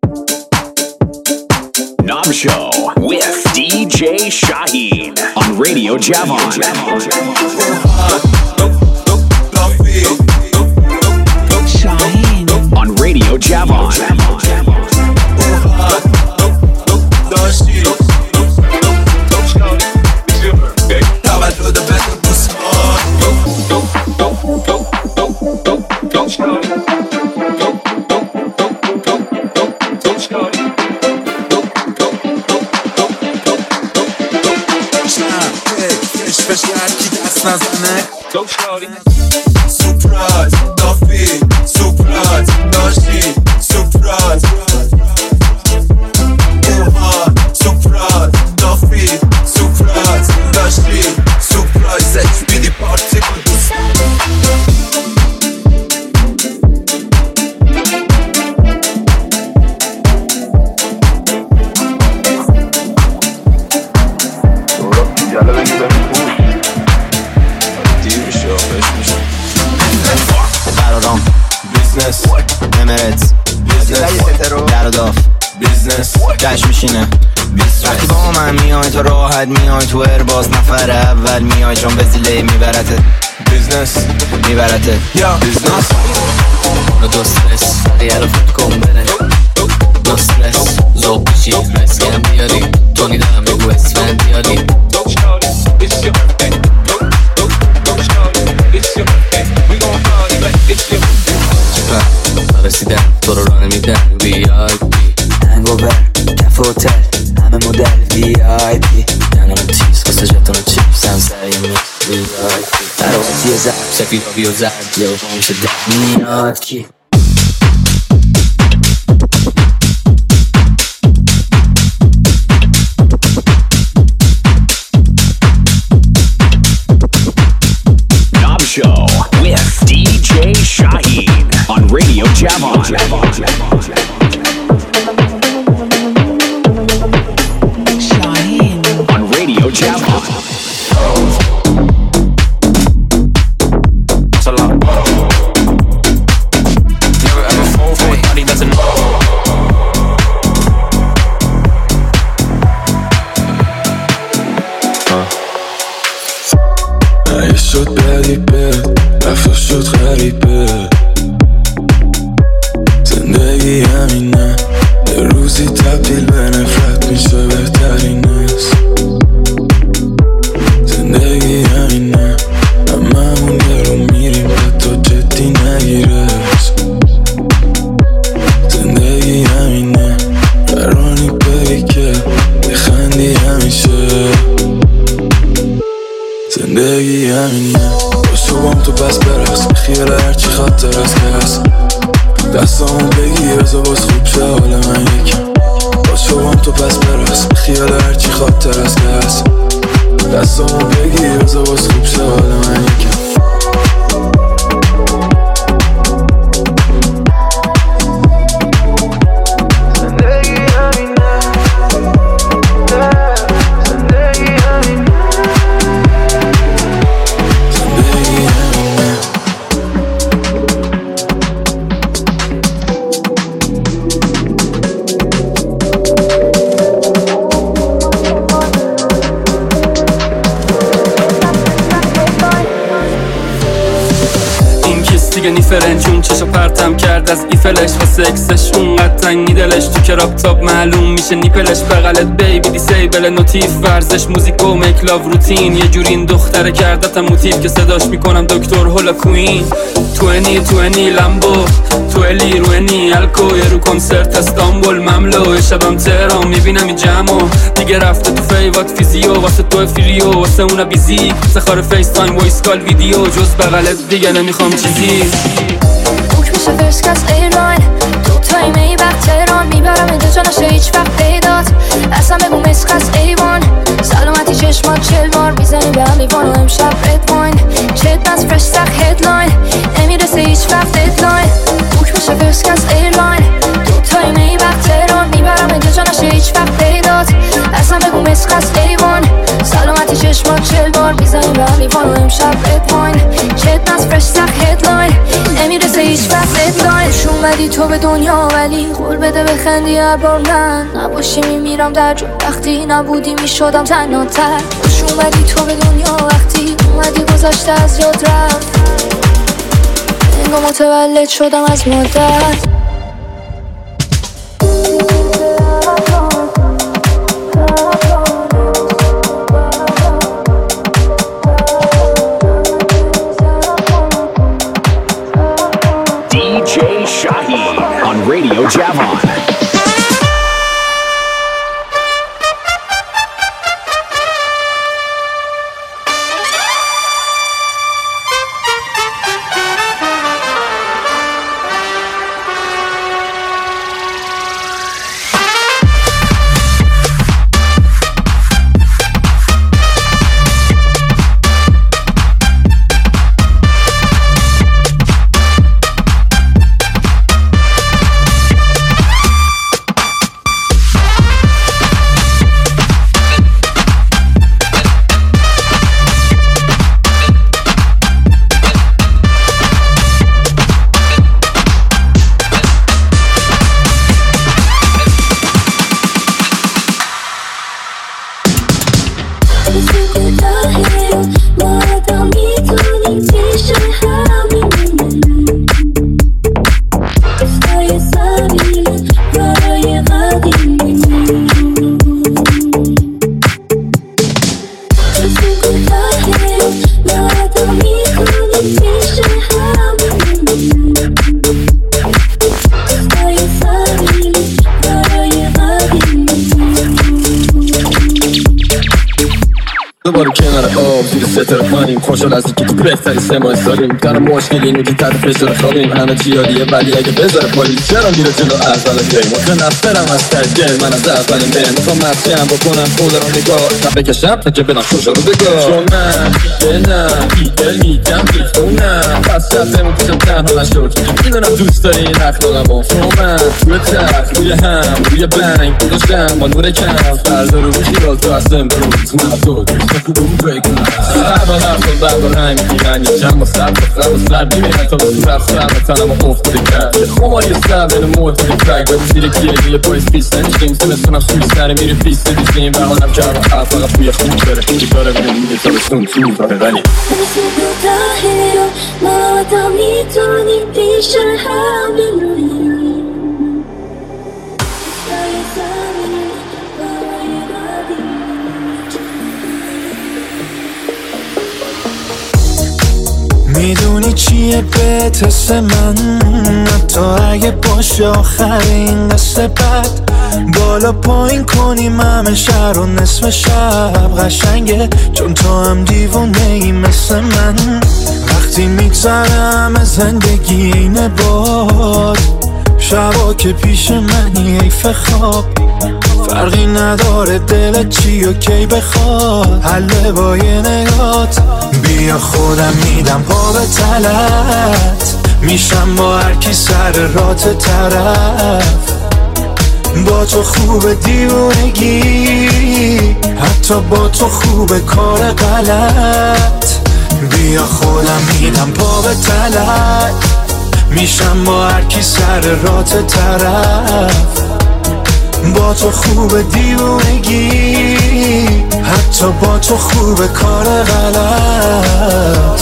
Knob Show with DJ Shaheen on Radio Javon. Shaheen on Radio Javon. Go shorty. Surprise, Duffy, surprise, Nashi, surprise. Surprise, Duffy, surprise, Nashi, surprise. Sex with the particles. امرت دراداف بیزنس دش میشینه وقتی با من میای تو راحت میای تو ارباز نفر اول میای چون وسیله میبرته بیزنس میبرته یا بیزنس دو استرس دیگه رو فکر کن بره دو استرس زوب بشی رسکن بیاری تونی دارم بگو اسفن بیاری رسیدم تو رو راه نمیدم VIP هنگوور کف هتل همه مدل VIP دنم تیز قصه جتون چیپس هم سعیم VIP درواتی زرد سفید آبی و زرد یه میشه در میاد کی Knob Show with DJ Shaheen on Radio Javon. Shaheen on Radio Javon. Never ever fall for it, he doesn't know. یه شد بدیبه رفت شد غریبه زندگی همینه یه روزی تبدیل به نفرت میشه بهترین است زندگی همینه هممون یه رو میریم حتی جدی نگیرش زندگی همینه قرانی بگی که بخندی همیشه زندگی همینه باشو بام تو بس برقص بخیال هرچی خاطر از که هست دستامون بگی بزا باز خوب شه حال من یکم باشو بام تو بس برقص بخیال هرچی خاطر از که هست دستامون بگی بزا باز خوب شه حال من یکم دیگه نیفرنجون چشو پرتم کرد از ایفلش و سکسش اونقدر تنگی دلش تو کراپ تاپ معلوم میشه نیپلش بغلت بیبی دیسیبل نوتیف ورزش موزیک و میک لاو روتین یه جوری این دختره کردتم موتیف که صداش میکنم دکتر هولا کوین 20 لامبو تو الی روینی الکو یه رو کنسرت استانبول مملو شبم تهران میبینم این جمعو دیگه رفته تو فیوات فیزیو واسه تو فیلیو واسه اونا بیزی سخار فیس تایم وایس کال ویدیو جز بغلت دیگه نمیخوام چیزی بوک میشه فرست کس ایرلاین تو تایمه وقت تهران میبرم اینجا جا نشه هیچ وقت پیدات اصلا بگو مسخص ایوان سلامتی چشمات 40 بار میزنی به هم ایوان و امشب رد واین چت بس فرش سخ هدلاین نمیرسه هیچ وقت ددلاین بوک میشه فرست کس ایرلاین تو تایمه وقت تهران میبرم اینجا جا نشه هیچ وقت پیدات اصلا بگو مسخص ایوان سلامتی چشمات 40 بار میزنی به هم ایوان و امشب رد واین چت بس فرش سخ هدلاین نمیرسه هیچ وقت ددلاین شون اومدی تو به دنیا ولی قول بده بخندی هر بار من نباشی میمیرم در جو. وقتی نبودی میشدم تنها تر. خوش اومدی تو به دنیا وقتی اومدی گذشته از یاد رفت. انگار متولد شدم از مادر. DJ Shaheen on Radio Javon. دوباره کنار آب زیر ستاره خانیم خوشحال از اینکه تو بهتری 3 ماه سالیم دارم مشکل اینو که تحت فشار خوابیم همه چی یادیه ولی اگه بذاره پلیس چرا میره جلو از اول گیم وقت نفترم از ترگل من از اولین بین میخوام مسیم بکنم خود رو نگاه تا بکشم تا که بدم خوش رو بگاه چون من دلم بیدل میگم بیخونم پس شبتمون پیشم تنها نشد که میدونم دوست داری این اخلاقم چون من روی تخت روی هم روی بنگ گذاشتم با نور کم فردا رو بشی راز تو از امروز من تو خوبم بگم سبا هفتون بردار همینی من یه جمع و سر بخرم و سر بیمه حتی با تو رفتم و تنم و افتاده کرد خمار یه سر بین موتیده کرد و زیر کیه یه پایز پیست نمیشتیم سمستونم سوی سر میره پیست دیشتیم برحالم کرد و حرف فقط بوی خوب داره خیلی داره بینه میده تا بستون تو داره ولی ما تا میتونی پیش هم بمونی میدونی چیه به تست من حتی اگه باشه آخرین قصه بد بالا پایین کنیم همه شهر و نصف شب قشنگه چون تو هم دیوونه ای مثل من وقتی میگذرم از زندگی اینه باد شبا که پیش منی حیف خواب فرقی نداره دلت چی و کی بخواد حله با یه نگات بیا خودم میدم پا به تلت میشم با هر کی سر رات طرف با تو خوب دیوونگی حتی با تو خوب کار غلط بیا خودم میدم پا به تلت میشم با هر کی سر رات طرف با تو خوب دیوونگی حتی با تو خوب کار غلط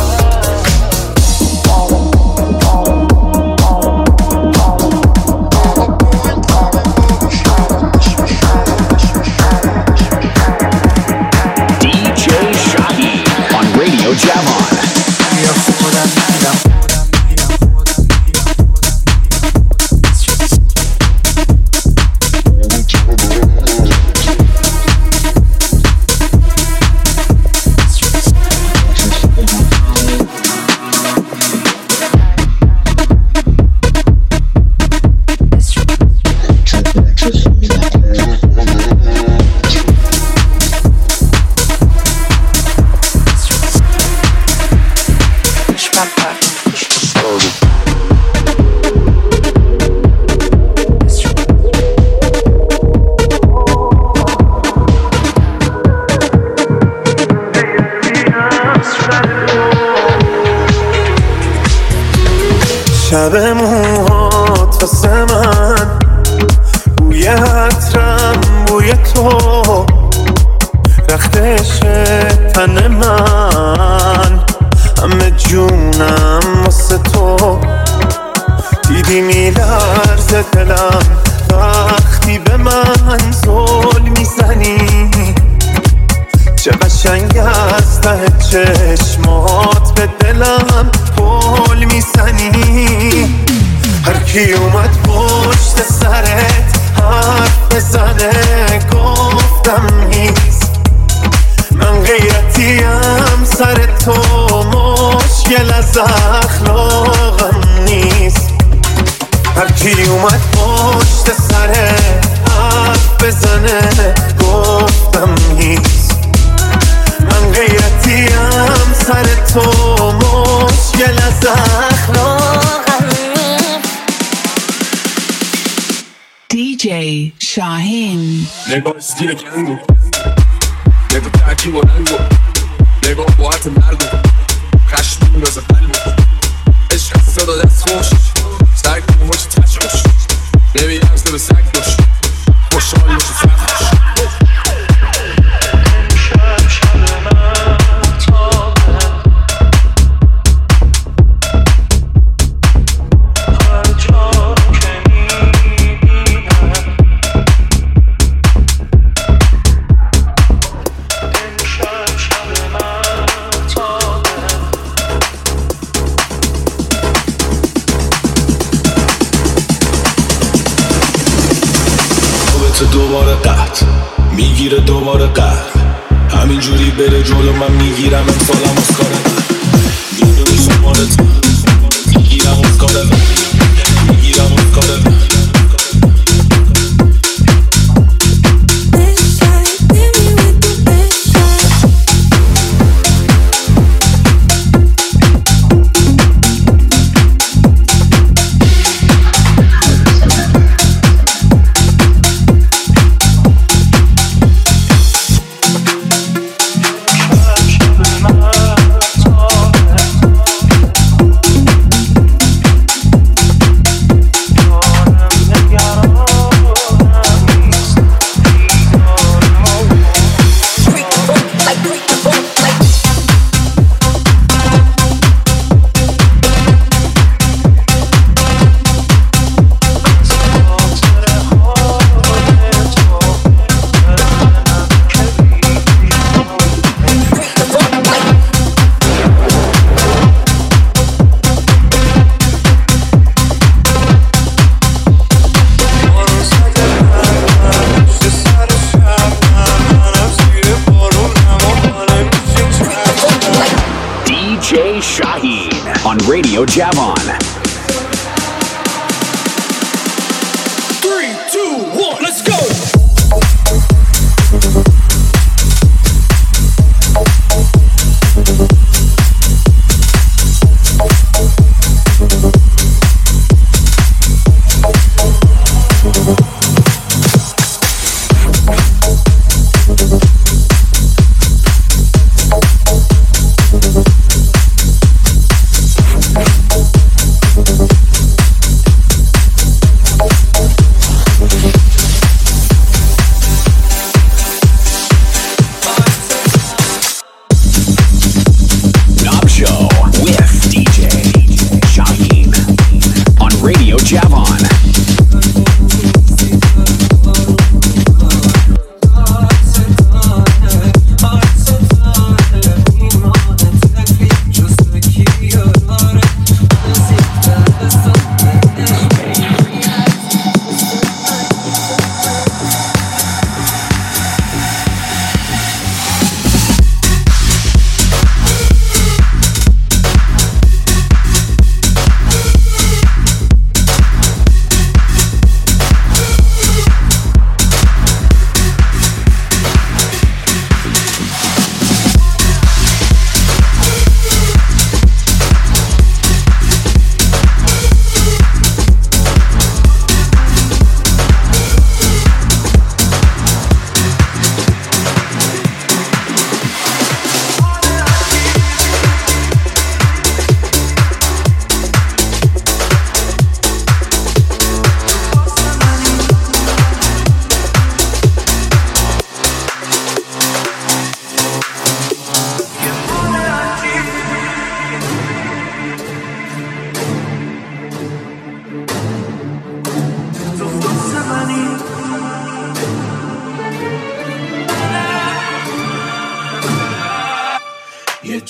DJ Shaheen on Radio Javon. بیا خودم میدم شب موها تو رختش تن من، همه جونم واسه تو. دیدی میلرزه دلم وقتی به من زل میزنی، چه قشنگ از ته چشمات به دلم پل میزنی. هر کی اومد پشت سرت حرف بزنه گفتم نیست، من غیرتیم سر تو مشکل از اخلاقم نیست. هر کی اومد پشت سرت حرف بزنه گفتم نیست، من غیرتیم سر تو مشکل از اخلاقم نیست. DJ Shaheen. نگاه استیل کنگو، نگاه ترکی و رنگو، نگاه باعت مرگو، خشم میندازه قلبو، عشق صدا دست خوش، سرک موش تشوش، نبیم به سگ دوش، خوشحال میشه سخت دوباره قط میگیره دوباره قط، همینجوری بره جلو من میگیرم امسالم از کار من، میدونی شماره تو میگیرم از کار من، میگیرم از کار من. On Radio Javon. 3, 2, 1, let's go!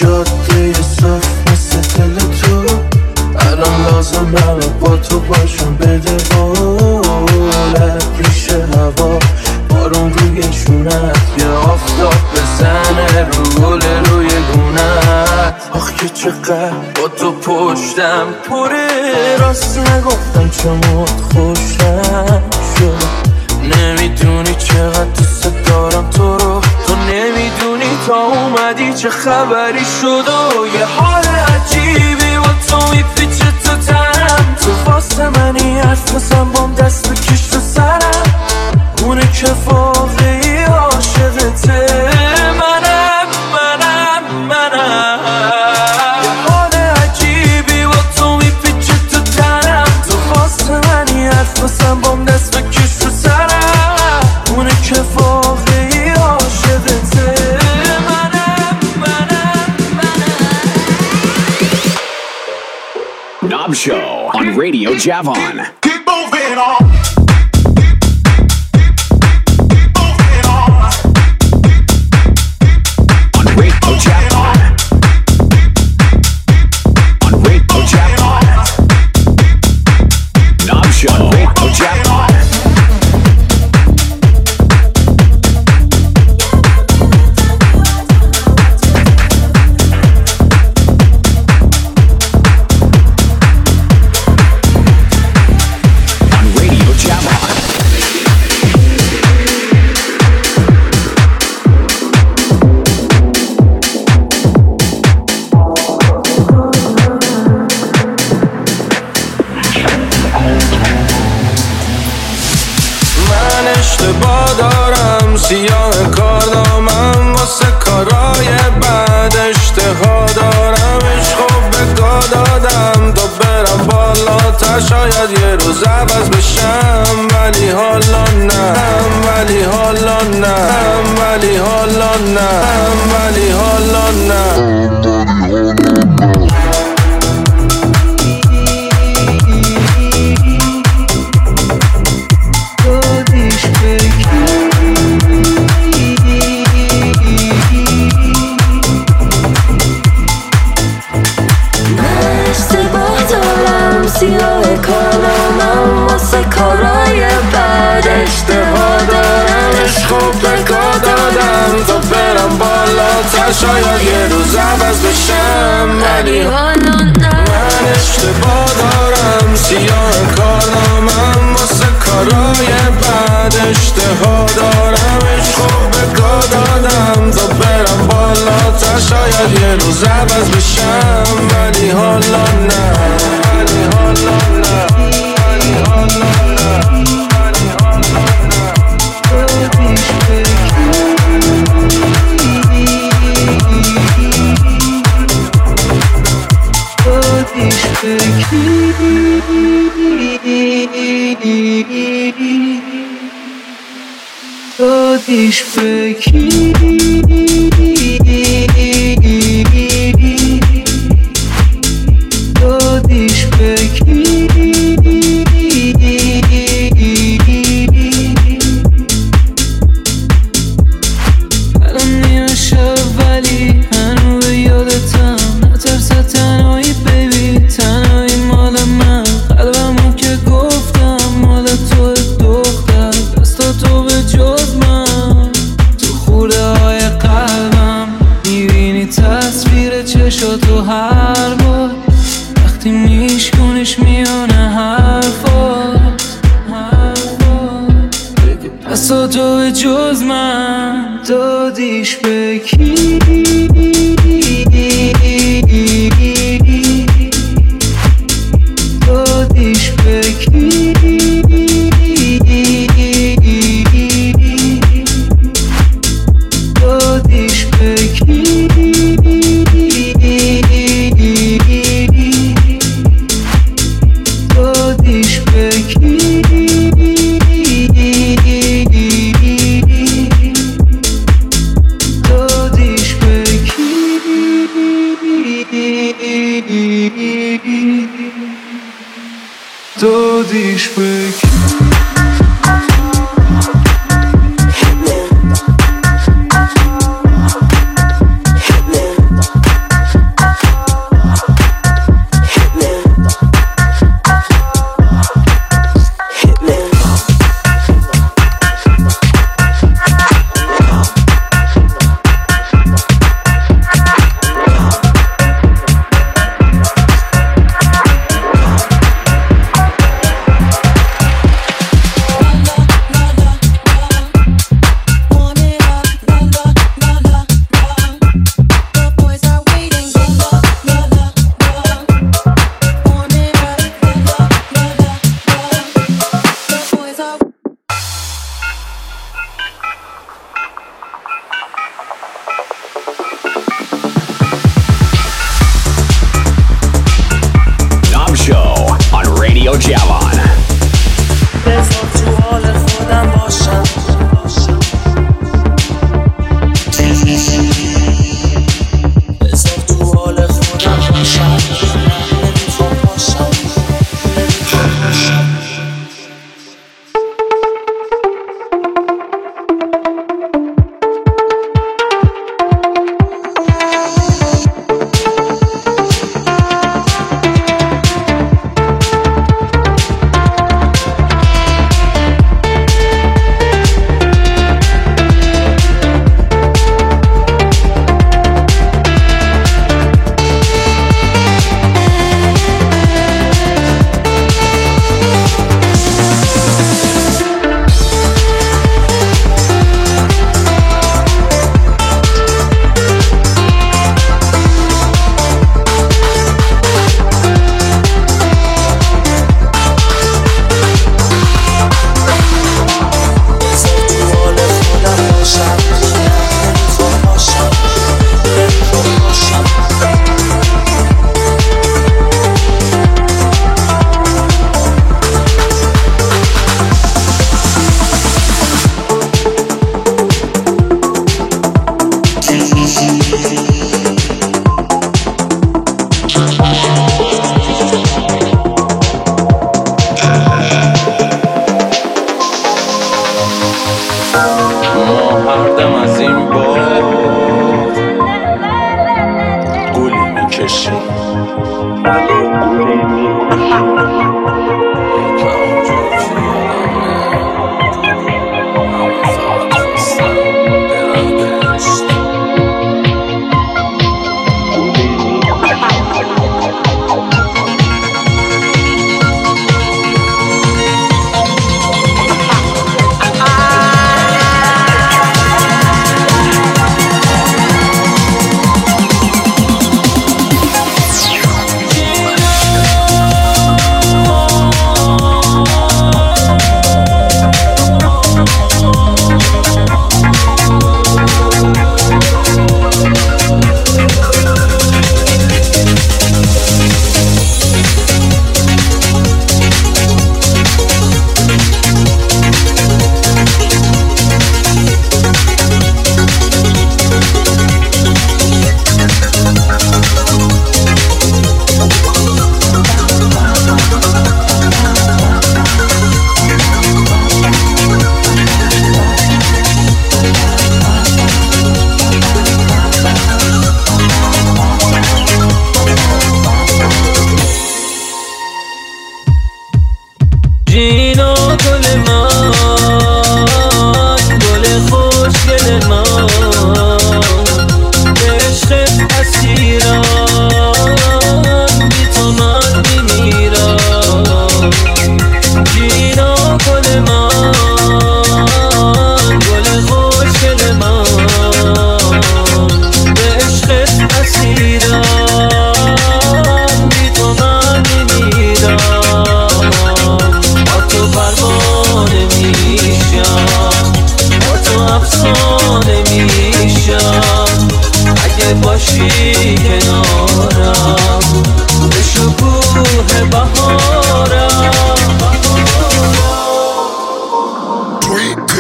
جاده صف مثل دل تو، الان لازمه با تو باشم بده بولت ریشه هوا بارون روی شونت، یه آفتاب بزنه رو گل روی گونت. آخ که چقدر با تو پشتم پره، راست نگفتم چمت خوشم شد. نمیدونی چقدر دوست دارم تو رو، تو نمیدونی تا اومدی چه خبری شد. و یه حال عجیبی با تو میپیچه تو تنم، تو واسه منی حرف بزن بام دست بکش تو سرم، اونه که واقعی عاشقته منم. یه حال عجیبی با تو میپیچه تو تنم، تو واسه منی حرف بزن بام دست بکش تو سرم، اونه که واقعی عاشقته منم. Knob Show on Radio Javon. Keep moving on. سیاه کارنامم واسه کارای بعد، اشتها دارم عشقو به گا دادم تا برم بالاتر، شاید یه روز عوض بشم ولی حالا نه، ولی حالا نه، ولی حالا نه، ولی حالا نه. سیاه کارنامم واسه کارای بعد، اشتها دارم عشقو به گا دادم تا برم بالاتر، شاید یه روز عوض بشم ولی حالا نه. من اشتباه دارم سیاه کارنامم واسه کارای بعد، اشتها دارم عشقو به گا دادم تا برم بالاتر، شاید یه روز عوض بشم ولی حالا نه. خودش بکی خودش بکی الان نیمه شب ولی هنوز یادتم، نترس تنهایی بیبی، تنهایی مال من، قلبمو که گفتم مال تو دختر، دستا تو به جز من، تو خورده های قلبم میبینی تصویر چشاتو هر بار وقتی میشکنش میونه حرفات، دستا تو به جز من دادیش به کی؟ دادیش به کی؟ دادیش به کی؟ دادیش به کی؟ دادیش به کی؟ دادیش به کی؟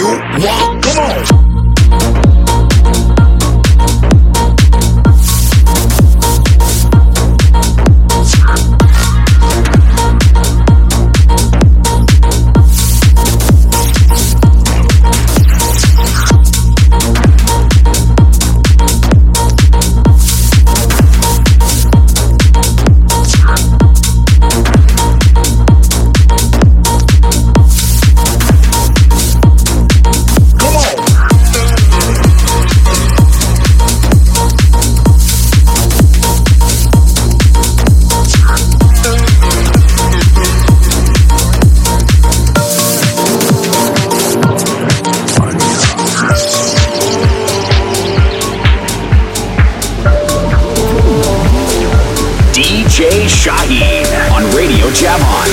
you want. Come on. DJ Shaheen on Radio Javon.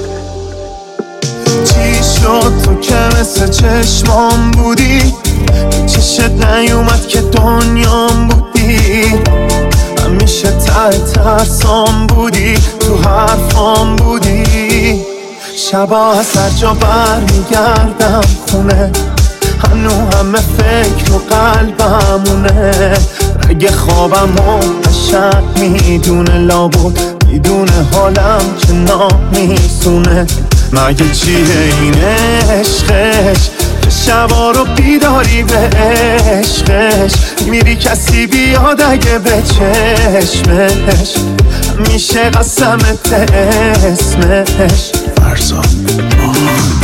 چی شد تو که مثل چشمام بودی، چشت نیومد که دنیام بودی، همیشه ته ترسام بودی، تو حرفام بودی. شبا از هر جا برمیگردم خونه، هنو همه فکر و قلبمونه. اگه خوابمو قشنگ میدونه، لابد میدونه حالم چه نامیسونه. مگه چیه این عشقش که شبا رو بیداری به عشقش، میری کسی بیاد اگه به چشمش، میشه قسمت اسمش فرزاد.